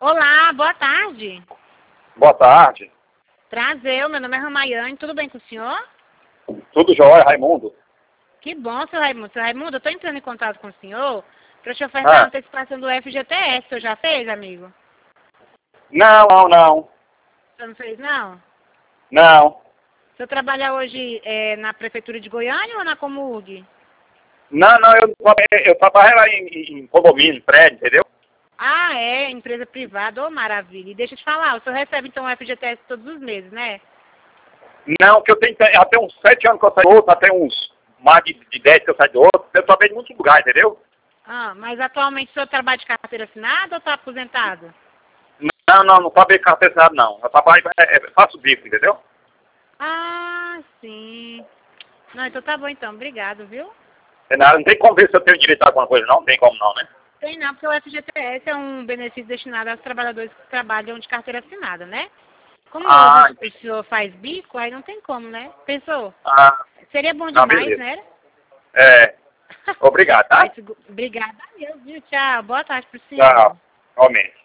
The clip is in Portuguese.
Olá, boa tarde. Boa tarde. Prazer, meu nome é Ramayane, tudo bem com o senhor? Tudo jóia, Raimundo? Que bom, seu Raimundo. Seu Raimundo, eu estou entrando em contato com o senhor para te oferecer a Ah, antecipação do FGTS. O senhor já fez, amigo? não. O senhor não fez, não? Não. O senhor trabalha hoje na Prefeitura de Goiânia ou na Comurg? Não, eu trabalho lá em condomínio, em prédio, entendeu? Ah, é, empresa privada, ô maravilha. E deixa eu te falar, o senhor recebe então o FGTS todos os meses, né? Não, que eu tenho até uns 7 anos que eu saio do outro, até uns mais de 10 que eu saio do outro. Eu trabalho em muitos lugares, entendeu? Ah, mas atualmente o senhor trabalha de carteira assinada ou está aposentado? Não trabalho em carteira assinada, não. Eu trabalho, faço bico, entendeu? Ah, sim. Não, então tá bom então, obrigado, viu? Não tem como ver se eu tenho direito a alguma coisa, não. Não tem como não, né? Tem não, porque o FGTS é um benefício destinado aos trabalhadores que trabalham de carteira assinada, né? Como Ah, hoje o senhor faz bico, aí não tem como, né? Pensou? ah, Seria bom não, demais, beleza. né? É, obrigado, tá? Obrigada, meu, viu? Tchau. Boa tarde pro senhor. Tchau. Realmente.